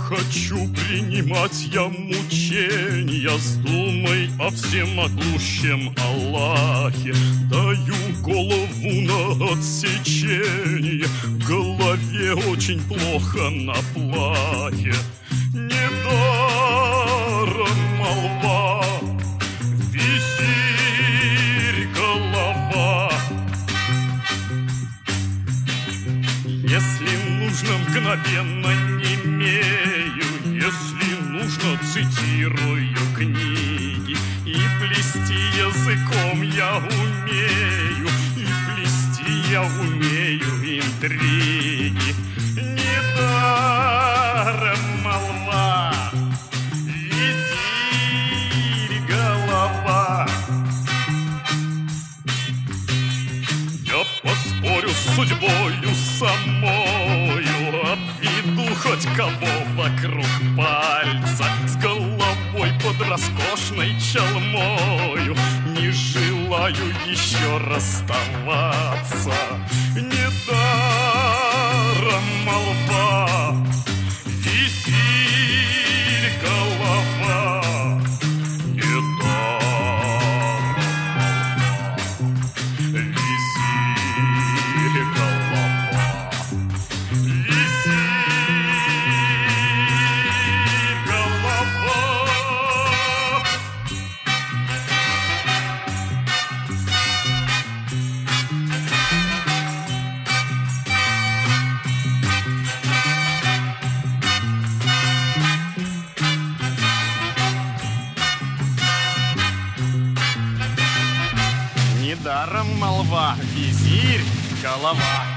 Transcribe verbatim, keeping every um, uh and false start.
хочу принимать я мучения с думой о всемогущем Аллахе. Даю голову на отсечение, в голове очень плохо на плахе. Недаром молва, визирь голова. Если нужно, мгновенно немею, если нужно, цитирую книги. И плести языком я умею, и плести я умею интриги. Недаром молва, визирь голова. Я поспорю с судьбою самою, обведу хоть кого вокруг пальца, с головой под роскошной чалмою. Не желаю еще расставаться. Недаром молва, визирь голова. Недаром молва, визирь голова. Визирь голова. Недаром молва, визирь голова.